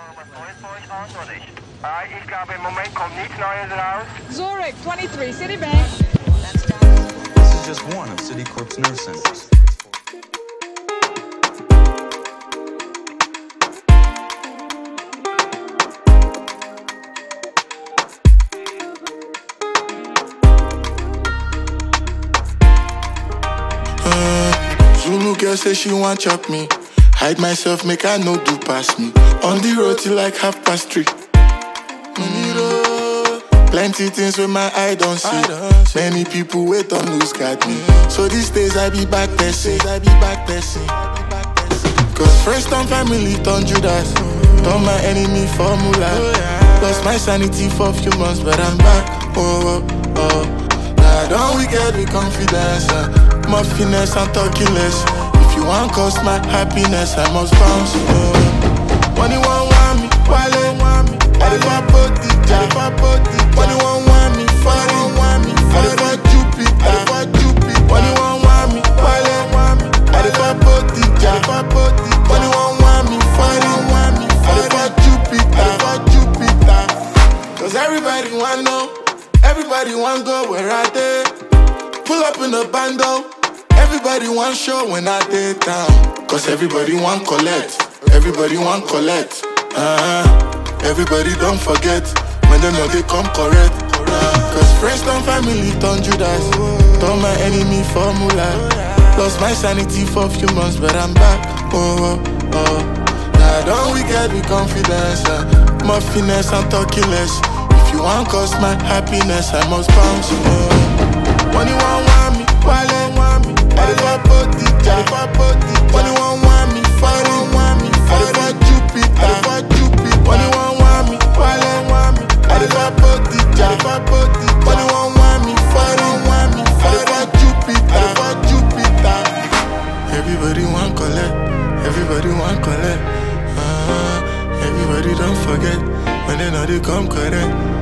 Ich glaube, im Moment kommt nichts Neues raus. Zurich, 23, Citibank. This is just one of Citicorp's nerve centers. Zulu girl say she want chop me. Hide myself, make I no do pass me. On the road till like 3:30. Plenty things with my eye don't see. Many people wait on lose guard me. So these days I be back person. Cause first time family turn Judas. Turn my enemy formula. Lost my sanity for a few months, but I'm back. Now don't we get with confidence. More finesse and talking less. If you want cost my happiness, I must bounce. Money won't want me, wale want me. I live for body, money won't want me, foreign want me. I live for Jupi, money won't want me, wale want me. I live for body, money won't want me, foreign want me. I live for Jupi, cause everybody want know, everybody want go where I dey. Pull up in the bando, everybody want show when I dey down. Cause everybody want collect, everybody want collect. Everybody don't forget, when they know they come correct. Cause friends and family turn Judas. Turn my enemy formula. Lost my sanity for a few months, but I'm back. Now don't we get with confidence. More finesse and talking less. If you want cost my happiness, I must bounce. Money won't want me, wale want me. I live for body, money won't want me, foreign want me. I live for Jupi, money won't want me, wale want me. I live for body, money won't want me, foreign want me. I live for Jupi, everybody want collect, everybody want collect. Everybody don't forget, when they know they come correct.